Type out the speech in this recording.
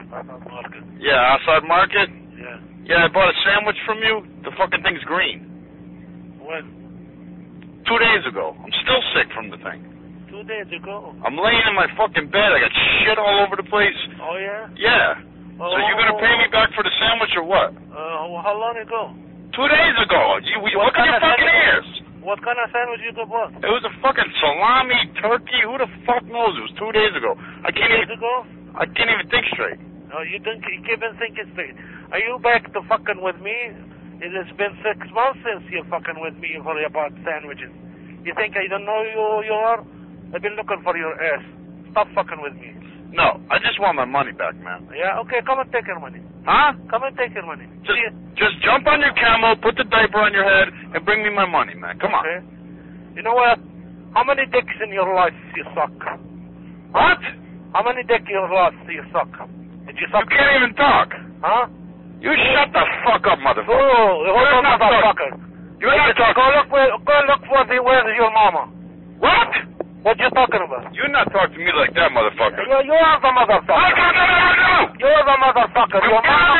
Outside Market. Yeah, outside Market? Yeah. Yeah, I bought a sandwich from you. The fucking thing's green. When? 2 days ago. I'm still sick from the thing. 2 days ago. I'm laying in my fucking bed. I got shit all over the place. Oh, yeah? Yeah. So you're gonna pay me back for the sandwich or what? How long ago? 2 days ago. Look at your fucking ears. What kind of sandwich you bought? It was a fucking salami, turkey. Who the fuck knows? It was 2 days ago. I can't even think straight. No, you keep on thinking straight. Are you back to fucking with me? It has been 6 months since you're fucking with me for about sandwiches. You think I don't know who you are? I've been looking for your ass. Stop fucking with me. No, I just want my money back, man. Yeah, okay, come and take your money. Huh? Come and take your money. Just jump on your camel, put the diaper on your head, and bring me my money, man. Come on. You know what? How many dicks in your life you suck? What? How many dicks in your life you suck? Did you suck? You can't even talk. Huh? You shut the fuck up, motherfucker. Oh, hold on, motherfucker. You're not talking. Go look for where's your mama. What? What you talking about? You're not talking to me like that, motherfucker. You are the motherfucker. No! You're the motherfucker. Your mama